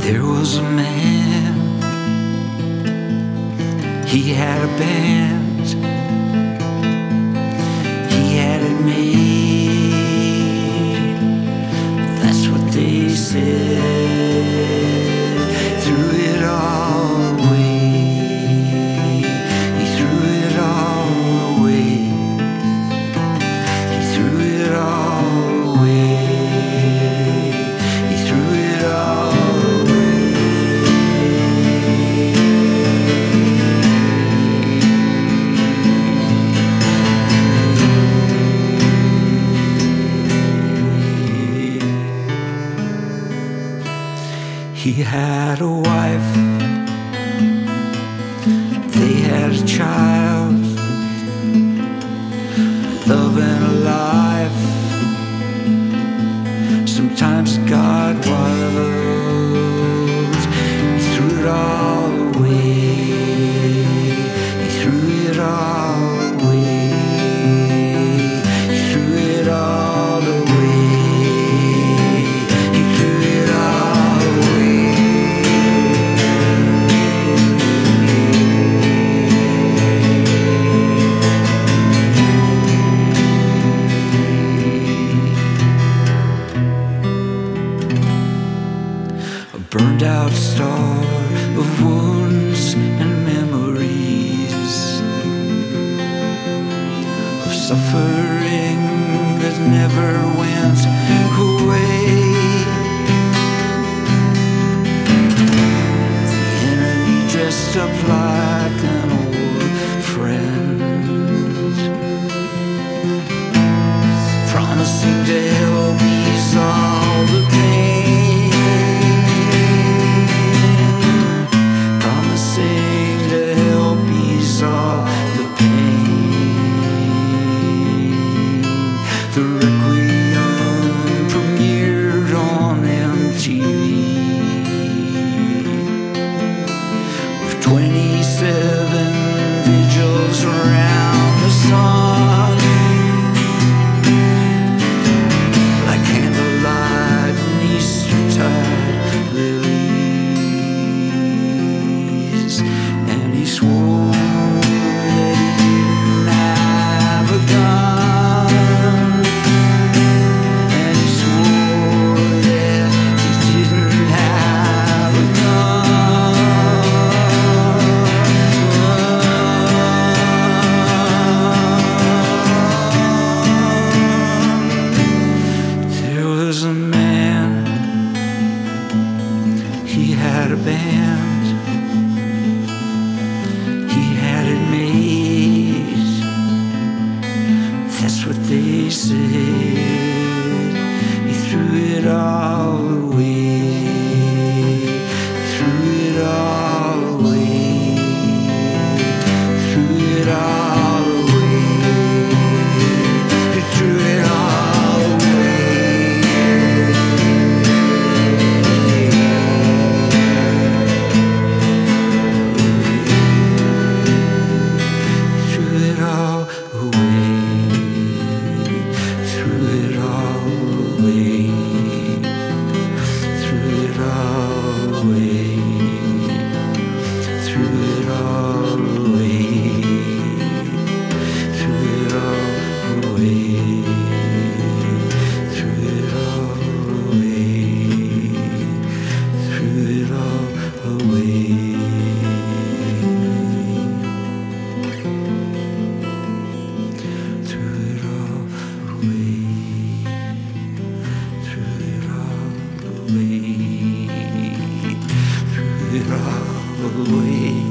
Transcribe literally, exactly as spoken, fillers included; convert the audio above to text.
There was a man, he had a band, he had it made, that's what they said. Threw it all away, he threw it all away, he threw it all away, he threw it all He had a wife, they had a child, love and a life. Sometimes God was, he threw it all away, he threw it all away, he threw it all away, he threw it all away. Burned out star of wounds and memories of suffering that never went away. The enemy dressed up like an old friend, promising to help ease all the pain. The Requiem premiered on M T V with twenty-seven vigils around the sun, like candlelight and Eastertide lilies. And he swore that he didn't have a gun. He had a band, he had it made, that's what they said. He threw it all away, threw it all away, threw it all away, he threw it all threw it all away.